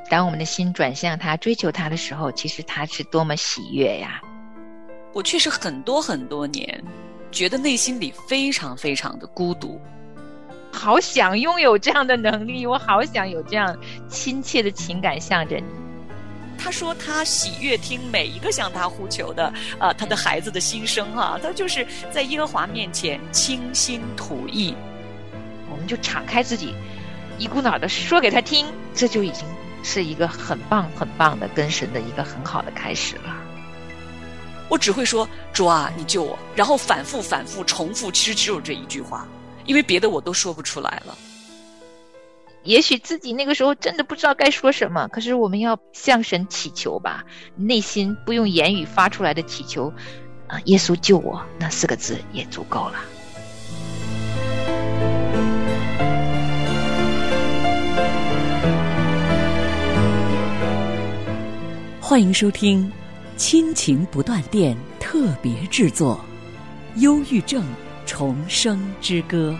当我们的心转向他，追求他的时候，其实他是多么喜悦呀。 我确实很多很多年觉得内心里非常非常的孤独， 好想拥有这样的能力，我好想有这样亲切的情感向着你。 他说他喜悦听每一个向他呼求的他的孩子的心声他就是在耶和华面前倾心吐意。 我们就敞开自己，一股脑的说给他听，这就已经是一个很棒很棒的跟神的一个很好的开始了。 我只会说主啊你救我，然后反复重复，其实只有这一句话，因为别的我都说不出来了。 也许自己那个时候真的不知道该说什么，可是我们要向神祈求吧，内心不用言语发出来的祈求耶稣救我，那4个字也足够了。 欢迎收听亲情不断电特别制作《忧郁症重生之歌》。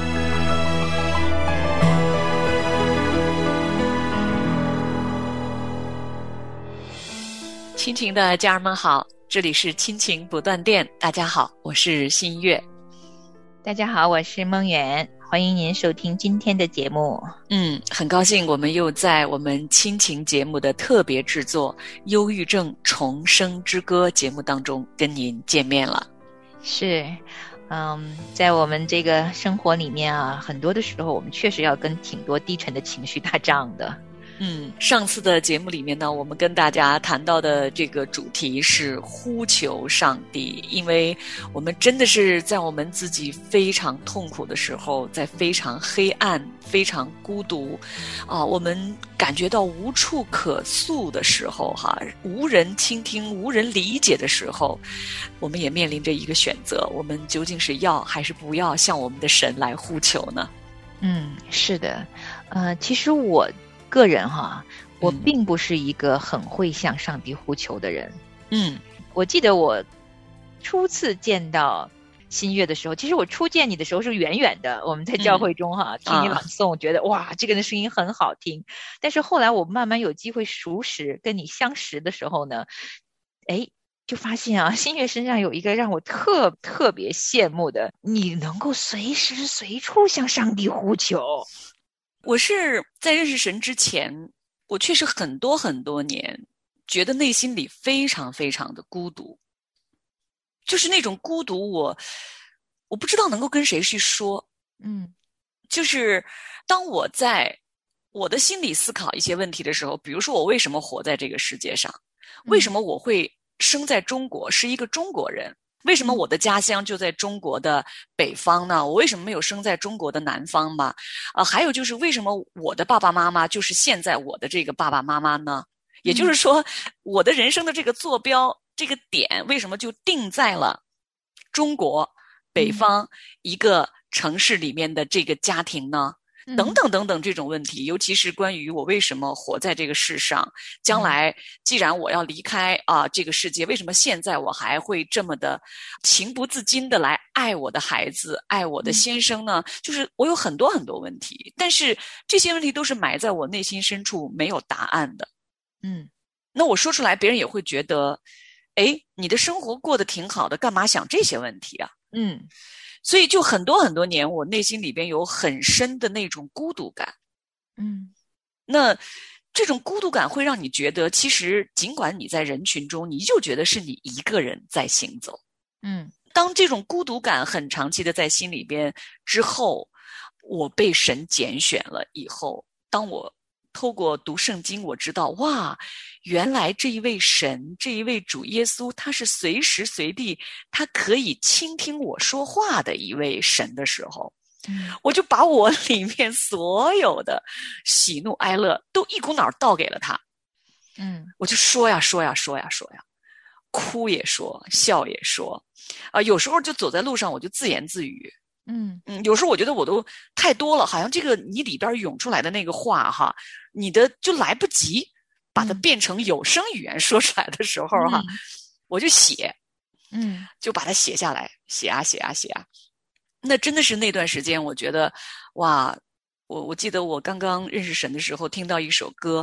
亲情的家人们好，这里是亲情不断电，大家好，我是新月。 大家好，我是梦圆，欢迎您收听今天的节目。 很高兴我们又在我们亲情节目的特别制作《忧郁症重生之歌》节目当中跟您见面了。 是在我们这个生活里面很多的时候我们确实要跟挺多低沉的情绪打仗的。 上次的节目里面呢，我们跟大家谈到的这个主题是呼求上帝，因为我们真的是在我们自己非常痛苦的时候，在非常黑暗、非常孤独我们感觉到无处可诉的时候无人倾听、无人理解的时候，我们也面临着一个选择，我们究竟是要还是不要向我们的神来呼求呢？ 是的，其实我个人我并不是一个很会向上帝呼求的人。我记得我初次见到新月的时候，其实我初见你的时候是远远的，我们在教会中听你朗诵，觉得哇，这个人的声音很好听。但是后来我慢慢有机会熟识，跟你相识的时候呢，就发现新月身上有一个让我特别羡慕的，你能够随时随处向上帝呼求。 我是在认识神之前，我确实很多很多年觉得内心里非常非常的孤独，就是那种孤独我不知道能够跟谁去说。就是当我在我的心里思考一些问题的时候，比如说我为什么活在这个世界上，为什么我会生在中国，是一个中国人，为什么我的家乡就在中国的北方呢？我为什么没有生在中国的南方吧？还有就是为什么我的爸爸妈妈就是现在我的这个爸爸妈妈呢？也就是说，我的人生的这个坐标，这个点为什么就定在了中国北方一个城市里面的这个家庭呢？等等等等这种问题，尤其是关于我为什么活在这个世上，将来既然我要离开这个世界，为什么现在我还会这么的情不自禁的来爱我的孩子，爱我的先生呢？就是我有很多很多问题，但是这些问题都是埋在我内心深处没有答案的。那我说出来别人也会觉得你的生活过得挺好的，干嘛想这些问题啊？所以就很多很多年，我内心里边有很深的那种孤独感。那这种孤独感会让你觉得，其实尽管你在人群中，你就觉得是你一个人在行走。当这种孤独感很长期的在心里边之后，我被神拣选了以后，当我透过读圣经，我知道哇，原来这一位神，这一位主耶稣，他是随时随地他可以倾听我说话的一位神的时候，我就把我里面所有的喜怒哀乐都一股脑倒给了他。我就说呀，哭也说，笑也说有时候就走在路上我就自言自语。有时候我觉得我都太多了，好像这个你里边涌出来的那个话你的就来不及把它变成有声语言说出来的时候我就写，就把它写下来，写啊。那真的是那段时间，我觉得哇，我记得我刚刚认识神的时候，听到一首歌，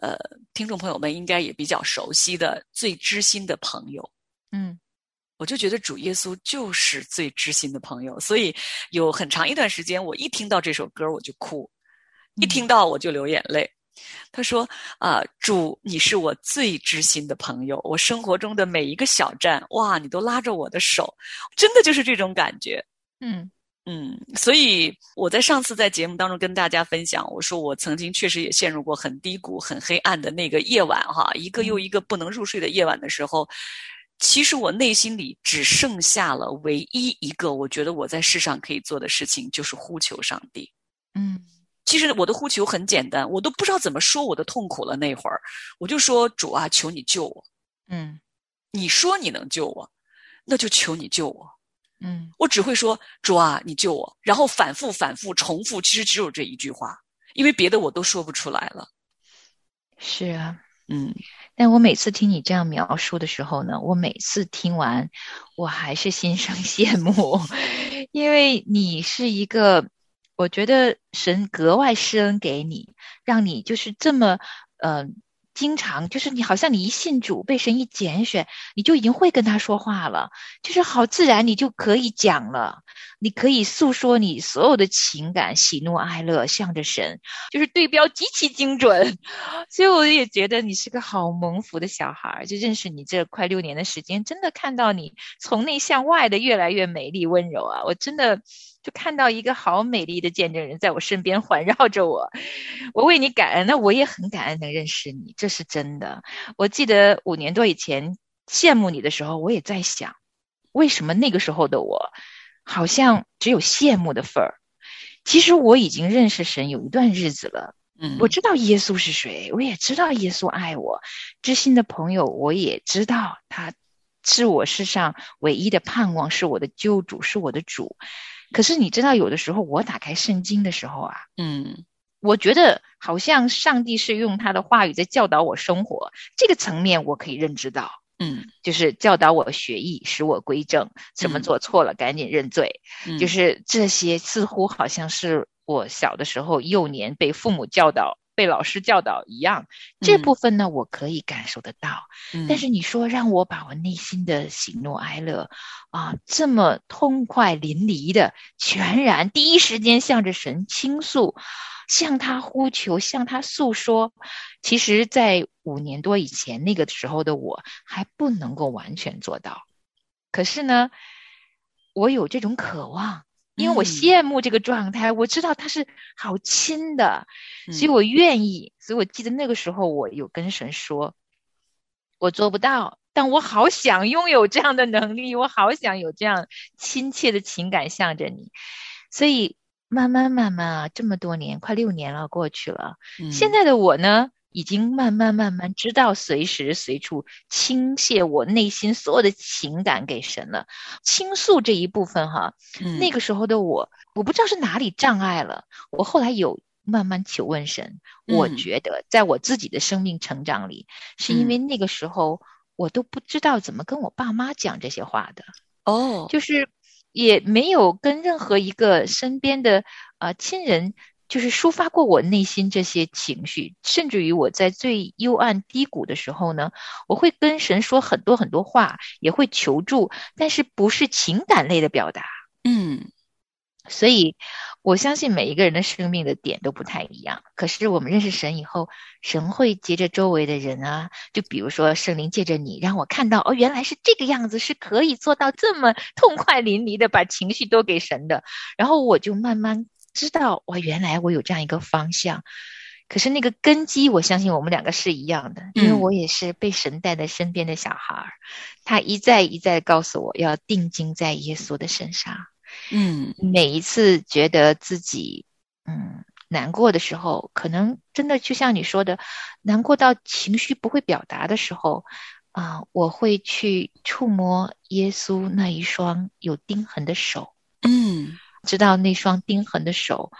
听众朋友们应该也比较熟悉的最知心的朋友。我就觉得主耶稣就是最知心的朋友，所以有很长一段时间，我一听到这首歌我就哭，一听到我就流眼泪。他说主，你是我最知心的朋友，我生活中的每一个小站，哇，你都拉着我的手，真的就是这种感觉。所以我在上次在节目当中跟大家分享，我说我曾经确实也陷入过很低谷、很黑暗的那个夜晚哈，一个又一个不能入睡的夜晚的时候，其实我内心里只剩下了唯一一个我觉得我在世上可以做的事情，就是呼求上帝。其实我的呼求很简单，我都不知道怎么说我的痛苦了。那会儿我就说，主啊，求你救我。你说你能救我，那就求你救我。我只会说，主啊，你救我，然后反复重复，其实只有这一句话，因为别的我都说不出来了。 是啊。但我每次听你这样描述的时候呢，我每次听完我还是心生羡慕，因为你是一个，我觉得神格外施恩给你，让你就是这么经常就是你好像你一信主被神一拣选，你就已经会跟他说话了，就是好自然你就可以讲了，你可以诉说你所有的情感，喜怒哀乐向着神，就是对标极其精准。所以我也觉得你是个好蒙福的小孩，就认识你这快6年的时间，真的看到你从内向外的越来越美丽温柔啊！我真的就看到一个好美丽的见证人在我身边环绕着我，我为你感恩，那我也很感恩能认识你，这是真的。我记得5年多以前羡慕你的时候，我也在想，为什么那个时候的我好像只有羡慕的份儿？其实我已经认识神有一段日子了，我知道耶稣是谁，我也知道耶稣爱我，知心的朋友我也知道他是我世上唯一的盼望，是我的救主，是我的主。可是你知道有的时候我打开圣经的时候啊，我觉得好像上帝是用他的话语在教导我生活，这个层面我可以认知到，就是教导我学艺，使我归正，什么做错了赶紧认罪，就是这些似乎好像是我小的时候幼年被父母教导被老师教导一样，这部分呢我可以感受得到，但是你说让我把我内心的喜怒哀乐这么痛快淋漓的全然第一时间向着神倾诉，向他呼求，向他诉说，其实在5年多以前那个时候的我还不能够完全做到，可是呢我有这种渴望，因为我羡慕这个状态，我知道他是好亲的，所以我愿意。所以我记得那个时候我有跟神说，我做不到，但我好想拥有这样的能力，我好想有这样亲切的情感向着你。所以慢慢这么多年，快6年了过去了，现在的我呢已经慢慢知道随时随处倾泻我内心所有的情感给神了。倾诉这一部分那个时候的我不知道是哪里障碍了，我后来有慢慢求问神，我觉得在我自己的生命成长里，是因为那个时候我都不知道怎么跟我爸妈讲这些话的，就是也没有跟任何一个身边的亲人就是抒发过我内心这些情绪，甚至于我在最幽暗低谷的时候呢，我会跟神说很多很多话，也会求助，但是不是情感类的表达。所以我相信每一个人的生命的点都不太一样，可是我们认识神以后，神会借着周围的人就比如说圣灵借着你让我看到原来是这个样子，是可以做到这么痛快淋漓的把情绪都给神的，然后我就慢慢知道原来我有这样一个方向。可是那个根基我相信我们两个是一样的，因为我也是被神带在身边的小孩，他一再告诉我要定睛在耶稣的身上。每一次觉得自己难过的时候，可能真的就像你说的，难过到情绪不会表达的时候我会去触摸耶稣那一双有钉痕的手，知道那双钉痕的手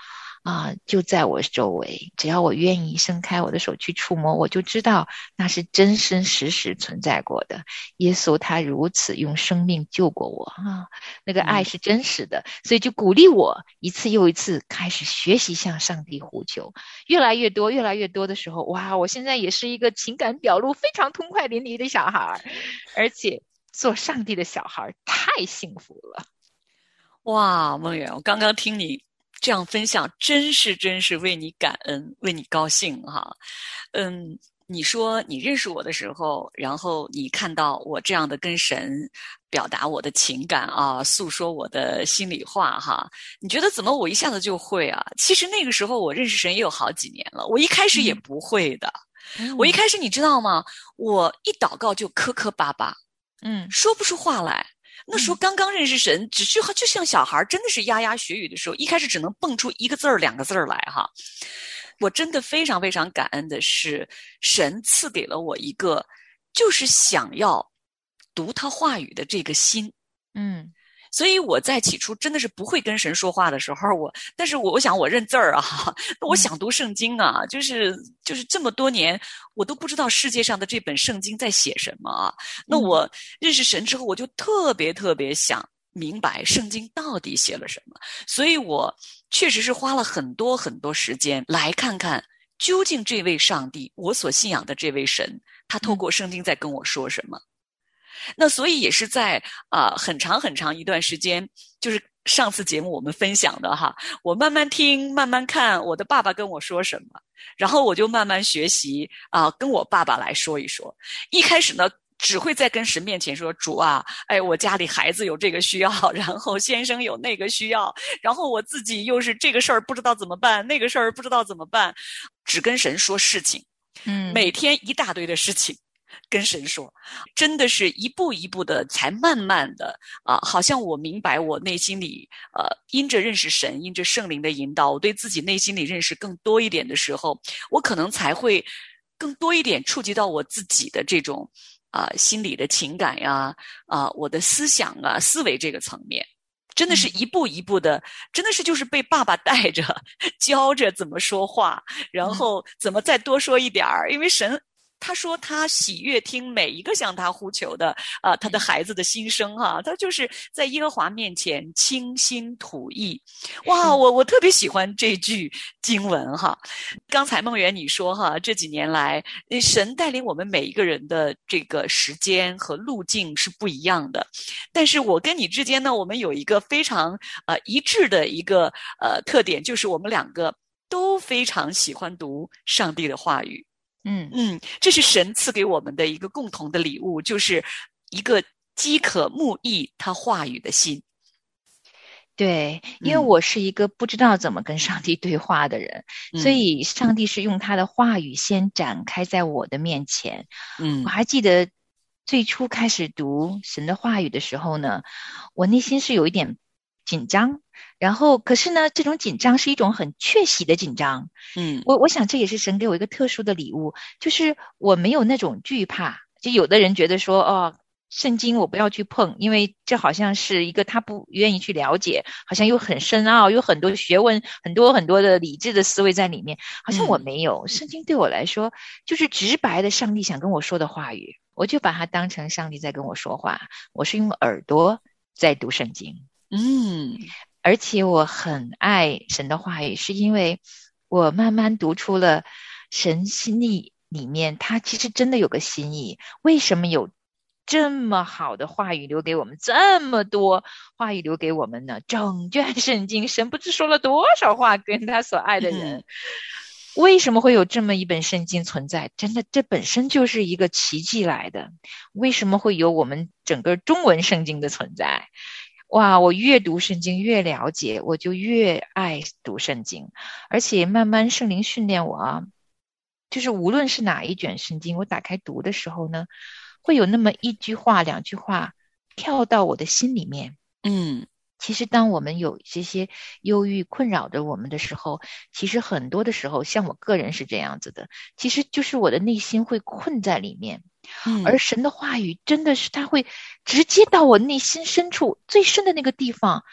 就在我周围，只要我愿意伸开我的手去触摸，我就知道那是真真实实存在过的。耶稣他如此用生命救过我那个爱是真实的，所以就鼓励我一次又一次开始学习向上帝呼求，越来越多越来越多的时候，哇，我现在也是一个情感表露非常痛快淋漓的小孩，而且做上帝的小孩太幸福了。 哇，梦圆，我刚刚听你这样分享，真是为你感恩，为你高兴哈。你说你认识我的时候，然后你看到我这样的跟神表达我的情感诉说我的心里话哈，你觉得怎么我一下子就会啊？其实那个时候我认识神也有好几年了，我一开始也不会的。我一开始你知道吗？我一祷告就磕磕巴巴，说不出话来。那时候刚刚认识神，就像小孩真的是牙牙学语的时候，一开始只能蹦出一个字儿两个字儿来哈。我真的非常非常感恩的是，神赐给了我一个就是想要读他话语的这个心。所以我在起初真的是不会跟神说话的时候，但是我想我认字儿我想读圣经就是这么多年我都不知道世界上的这本圣经在写什么那我认识神之后，我就特别特别想明白圣经到底写了什么，所以我确实是花了很多很多时间来看看究竟这位上帝，我所信仰的这位神，他透过圣经在跟我说什么。那所以也是在很长很长一段时间，就是上次节目我们分享的我慢慢听慢慢看我的爸爸跟我说什么，然后我就慢慢学习跟我爸爸来说一说。一开始呢只会在跟神面前说，主我家里孩子有这个需要，然后先生有那个需要，然后我自己又是这个事儿不知道怎么办，那个事儿不知道怎么办，只跟神说事情。每天一大堆的事情跟神说，真的是一步一步的才慢慢的好像我明白我内心里因着认识神，因着圣灵的引导，我对自己内心里认识更多一点的时候，我可能才会更多一点触及到我自己的这种心理的情感呀我的思想思维这个层面。真的是一步一步的，真的是就是被爸爸带着教着怎么说话，然后怎么再多说一点儿，因为神他说他喜悦听每一个向他呼求的他的孩子的心声他就是在耶和华面前倾心吐意。哇，我特别喜欢这句经文刚才梦圆你说这几年来神带领我们每一个人的这个时间和路径是不一样的，但是我跟你之间呢，我们有一个非常一致的一个特点，就是我们两个都非常喜欢读上帝的话语。这是神赐给我们的一个共同的礼物，就是一个饥渴慕义他话语的心。 对，因为我是一个不知道怎么跟上帝对话的人，所以上帝是用他的话语先展开在我的面前。我还记得最初开始读神的话语的时候呢，我内心是有一点紧张，然后可是呢这种紧张是一种很确喜的紧张。我想这也是神给我一个特殊的礼物，就是我没有那种惧怕。就有的人觉得说圣经我不要去碰，因为这好像是一个他不愿意去了解，好像又很深奥，有很多学问，很多很多的理智的思维在里面，好像我没有。圣经对我来说就是直白的上帝想跟我说的话语，我就把它当成上帝在跟我说话，我是用耳朵在读圣经。而且我很爱神的话语，是因为我慢慢读出了神心意里面他其实真的有个心意。为什么有这么好的话语留给我们，这么多话语留给我们呢？整卷圣经神不知说了多少话跟他所爱的人。为什么会有这么一本圣经存在？真的这本身就是一个奇迹来的。为什么会有我们整个中文圣经的存在？哇，我越读圣经越了解，我就越爱读圣经。而且慢慢圣灵训练我就是无论是哪一卷圣经，我打开读的时候呢，会有那么一句话两句话跳到我的心里面。其实当我们有这些忧郁困扰着我们的时候，其实很多的时候像我个人是这样子的，其实就是我的内心会困在里面。而神的话语真的是他会直接到我内心深处最深的那个地方，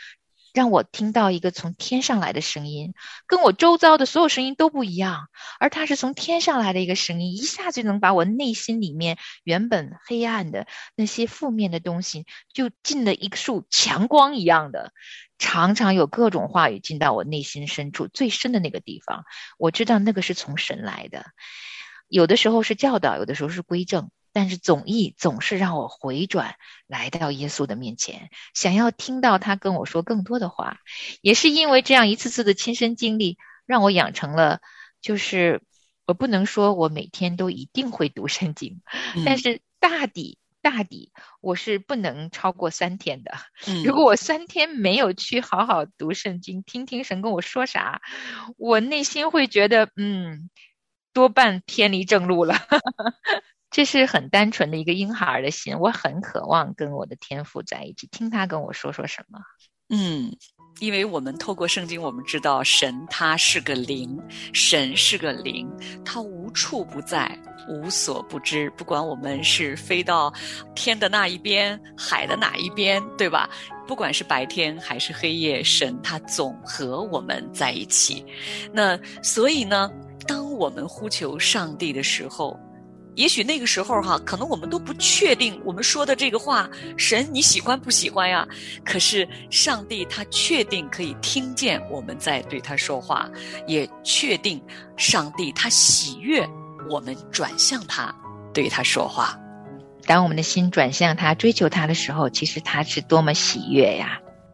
让我听到一个从天上来的声音，跟我周遭的所有声音都不一样，而它是从天上来的一个声音，一下就能把我内心里面原本黑暗的那些负面的东西就进了一束强光一样的，常常有各种话语进到我内心深处最深的那个地方，我知道那个是从神来的，有的时候是教导，有的时候是规正，但是总是让我回转来到耶稣的面前，想要听到他跟我说更多的话。也是因为这样一次次的亲身经历，让我养成了，就是我不能说我每天都一定会读圣经，但是大抵我是不能超过3天的。如果我3天没有去好好读圣经，听听神跟我说啥，我内心会觉得多半偏离正路了。这是很单纯的一个婴孩的心，我很渴望跟我的天父在一起，听他跟我说说什么。 因为我们透过圣经，我们知道神他是个灵，神是个灵，他无处不在，无所不知，不管我们是飞到天的那一边，海的哪一边，对吧？不管是白天还是黑夜，神他总和我们在一起。那所以呢，当我们呼求上帝的时候，也许那个时候可能我们都不确定我们说的这个话，神你喜欢不喜欢呀？可是上帝他确定可以听见我们在对他说话，也确定上帝他喜悦我们转向他，对他说话。 当我们的心转向他，追求他的时候，其实他是多么喜悦呀！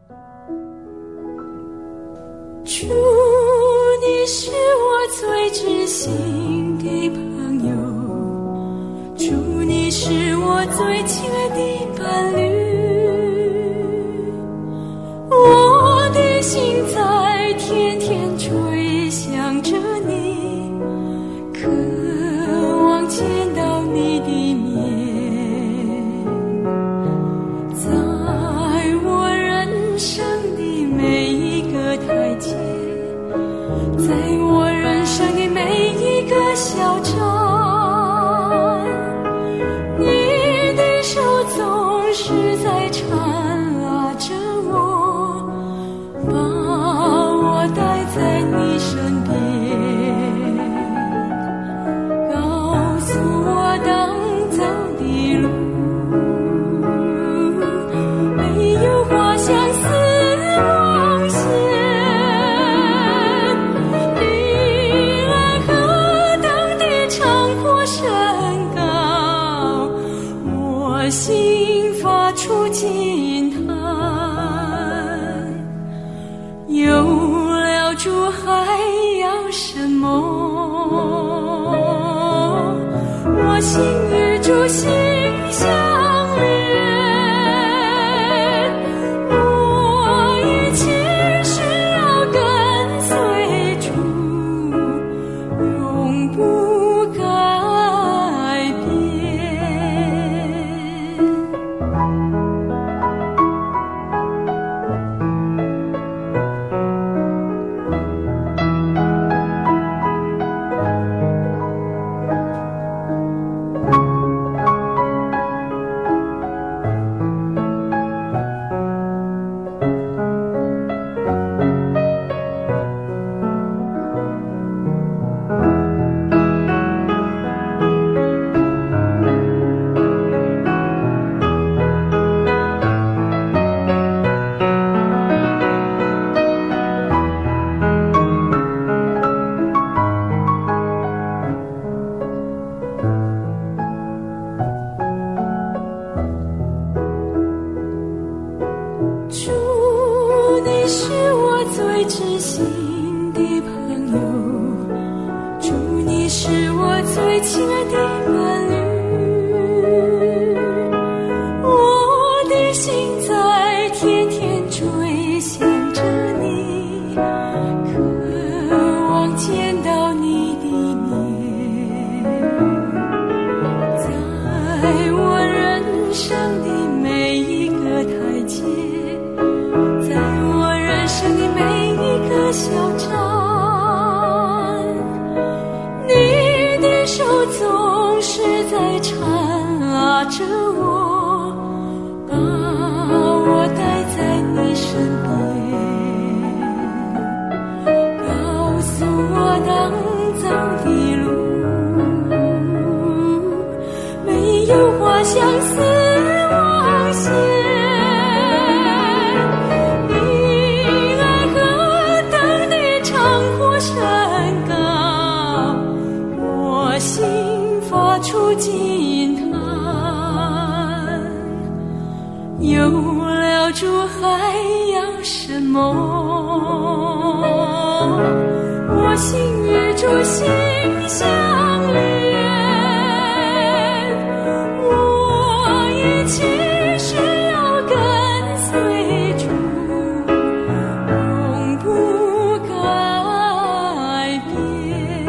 主，你是我最知心的朋友，主，你是我最亲爱的伴侣，我的心在天天追想着你，渴望见到你的面，在我人生的每一个台阶，在我人生的每一个小站，你的手总是在缠拉着我，把我带在你身边，告诉我当走的路，没有花香似梦线，你爱何等的长阔深高，我心发出惊叹，有了主还要什么？我心与主心相连，我一切是要跟随主，永不改变。主，你是我最知心的朋友，主，你是我最亲爱的伴侣，我的心在天天追想着你，渴望见到你的面，在我人生的每一个台阶，在我人生的每一个小站，你的手总是在相思望线，迎来何等的长阔山高，我心发出惊叹，有了住海洋深梦，我心与主心相连，我一切是要跟随主，永不改变。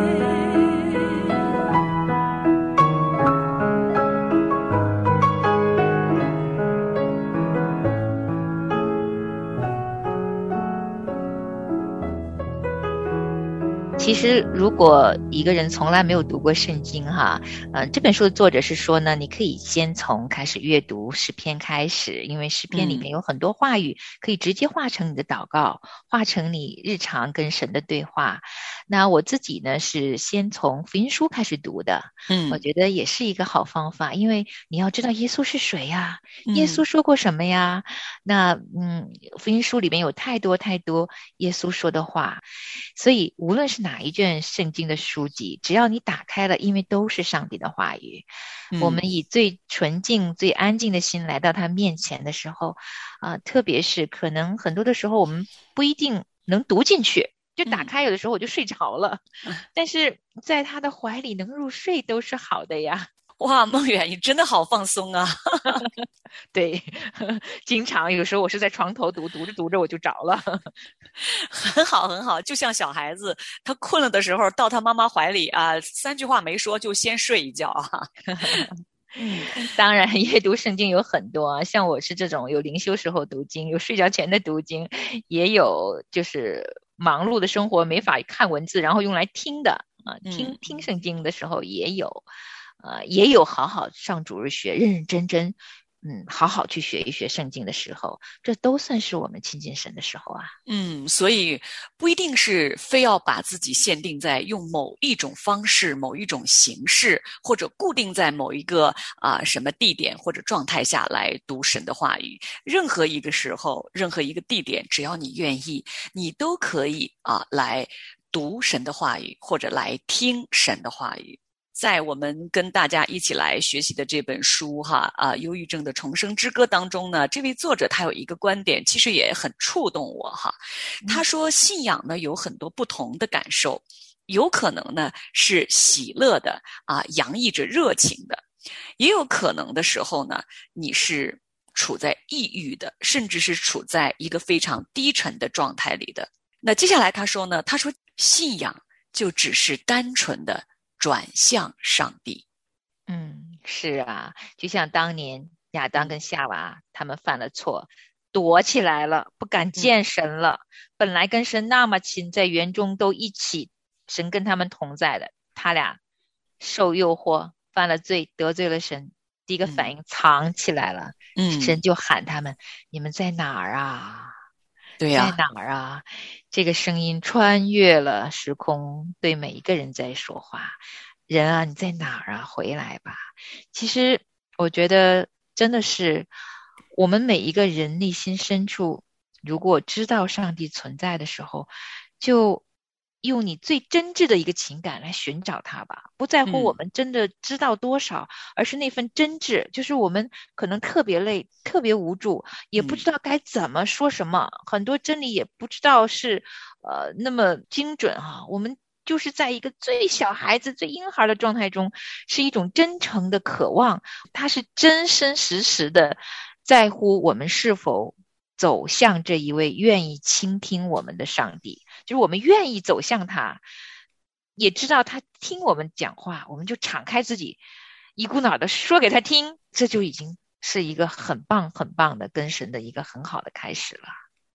其实如果一个人从来没有读过圣经哈，这本书的作者是说呢，你可以先从开始阅读诗篇开始，因为诗篇里面有很多话语可以直接化成你的祷告，化成你日常跟神的对话。那我自己呢是先从福音书开始读的，我觉得也是一个好方法，因为你要知道耶稣是谁呀，耶稣说过什么呀，那福音书里面有太多太多耶稣说的话，所以无论是哪一卷圣经的书籍，只要你打开了，因为都是上帝的话语，我们以最纯净最安静的心来到他面前的时候，特别是可能很多的时候我们不一定能读进去，就打开有的时候我就睡着了，但是在他的怀里能入睡都是好的呀。 哇，梦远，你真的好放松啊！ 对，经常有时候我是在床头读，读着读着我就着了。 很好，很好，就像小孩子，他困了的时候到他妈妈怀里啊，3句话没说就先睡一觉啊。 当然阅读圣经有很多啊，像我是这种有灵修时候读经，有睡觉前的读经，也有就是忙碌的生活没法看文字然后用来听的啊，听圣经的时候也有，也有好好上主日学认认真真好好去学一学圣经的时候，这都算是我们亲近神的时候啊。 所以不一定是非要把自己限定在用某一种方式、某一种形式，或者固定在某一个什么地点或者状态下来读神的话语。任何一个时候、任何一个地点，只要你愿意，你都可以来读神的话语，或者来听神的话语。在我们跟大家一起来学习的这本书忧郁症的重生之歌当中呢，这位作者他有一个观点，其实也很触动我他说信仰呢有很多不同的感受，有可能呢是喜乐的洋溢着热情的，也有可能的时候呢你是处在抑郁的，甚至是处在一个非常低沉的状态里的。那接下来他说信仰就只是单纯的转向上帝。 是啊，就像当年亚当跟夏娃他们犯了错，躲起来了，不敢见神了，本来跟神那么亲，在园中都一起，神跟他们同在的，他俩受诱惑犯了罪，得罪了神，第一个反应藏起来了，神就喊他们，你们在哪儿啊？ 对呀， 在哪儿啊？这个声音穿越了时空，对每一个人在说话，人啊，你在哪儿啊？回来吧。其实我觉得真的是我们每一个人内心深处，如果知道上帝存在的时候，就用你最真挚的一个情感来寻找他吧，不在乎我们真的知道多少，而是那份真挚，就是我们可能特别累，特别无助，也不知道该怎么说什么，很多真理也不知道是那么精准我们就是在一个最小孩子最婴孩的状态中，是一种真诚的渴望，他是真真实实的在乎我们是否走向这一位愿意倾听我们的上帝，就是我们愿意走向他，也知道他听我们讲话，我们就敞开自己，一股脑的说给他听，这就已经是一个很棒很棒的跟神的一个很好的开始了。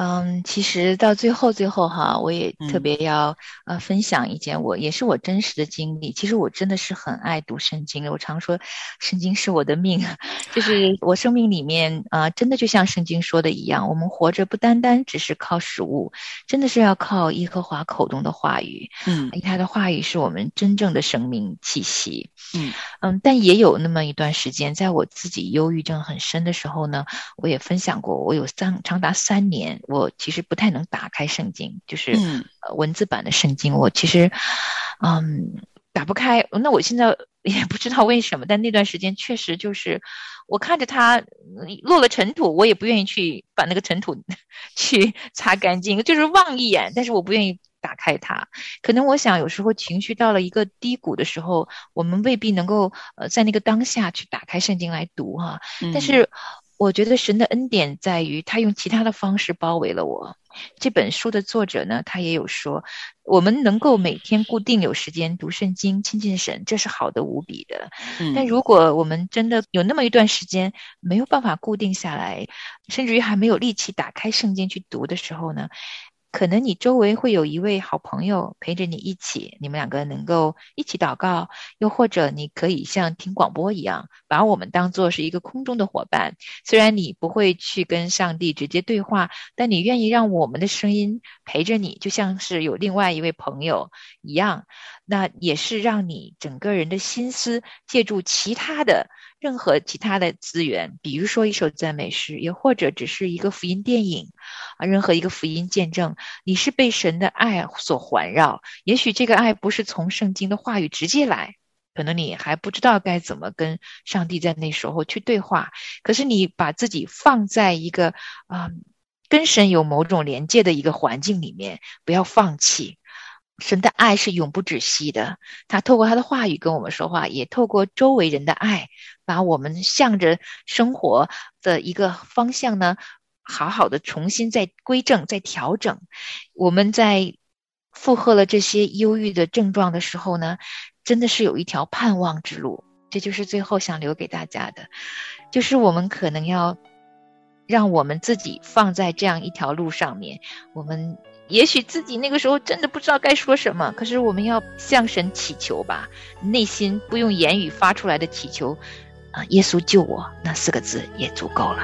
其实到最后哈，我也特别要分享一件也是我真实的经历。其实我真的是很爱读圣经的，我常说圣经是我的命，就是我生命里面真的就像圣经说的一样，我们活着不单单只是靠食物，真的是要靠耶和华口中的话语。因为他的话语是我们真正的生命气息。但也有那么一段时间，在我自己忧郁症很深的时候呢，我也分享过，我有长达3年，我其实不太能打开圣经，就是文字版的圣经，我其实打不开。那我现在也不知道为什么，但那段时间确实就是我看着它落了尘土，我也不愿意去把那个尘土去擦干净，就是望一眼，但是我不愿意打开它。可能我想有时候情绪到了一个低谷的时候，我们未必能够在那个当下去打开圣经来读哈。但是我觉得神的恩典在于他用其他的方式包围了我。这本书的作者呢，他也有说，我们能够每天固定有时间读圣经亲近神，这是好的无比的。但如果我们真的有那么一段时间没有办法固定下来，甚至于还没有力气打开圣经去读的时候呢，可能你周围会有一位好朋友陪着你一起，你们两个能够一起祷告，又或者你可以像听广播一样，把我们当作是一个空中的伙伴。虽然你不会去跟上帝直接对话，但你愿意让我们的声音陪着你，就像是有另外一位朋友一样。那也是让你整个人的心思借助任何其他的资源，比如说一首赞美诗，也或者只是一个福音电影任何一个福音见证，你是被神的爱所环绕。也许这个爱不是从圣经的话语直接来，可能你还不知道该怎么跟上帝在那时候去对话，可是你把自己放在一个跟神有某种连接的一个环境里面，不要放弃。神的爱是永不止息的，他透过他的话语跟我们说话，也透过周围人的爱，把我们向着生活的一个方向呢，好好的重新再归正再调整。我们在负荷了这些忧郁的症状的时候呢，真的是有一条盼望之路。这就是最后想留给大家的，就是我们可能要让我们自己放在这样一条路上面，我们也许自己那个时候真的不知道该说什么，可是我们要向神祈求吧，内心不用言语发出来的祈求耶稣救我，那4个字也足够了。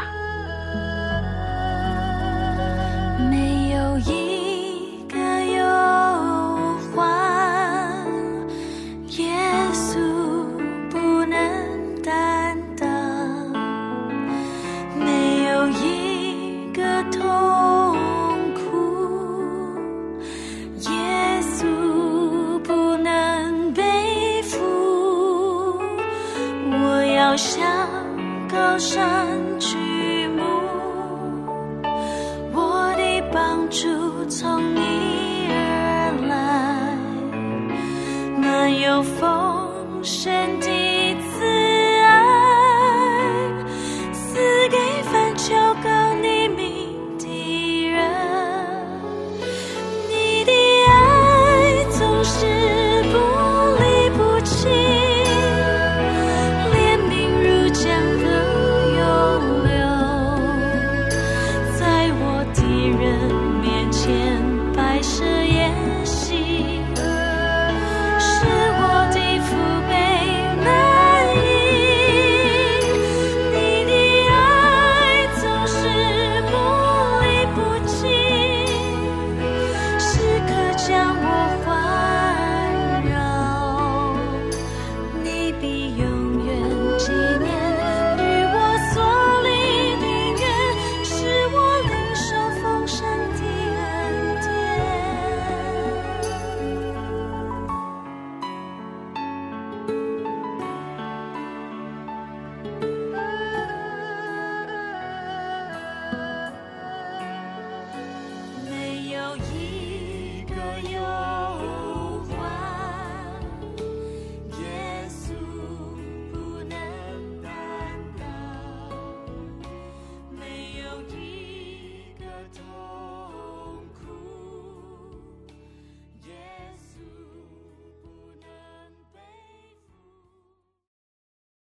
没有一个忧患，耶稣不能担当，没有一个痛苦，耶稣不能背负。我要向高山举目，我的帮助从你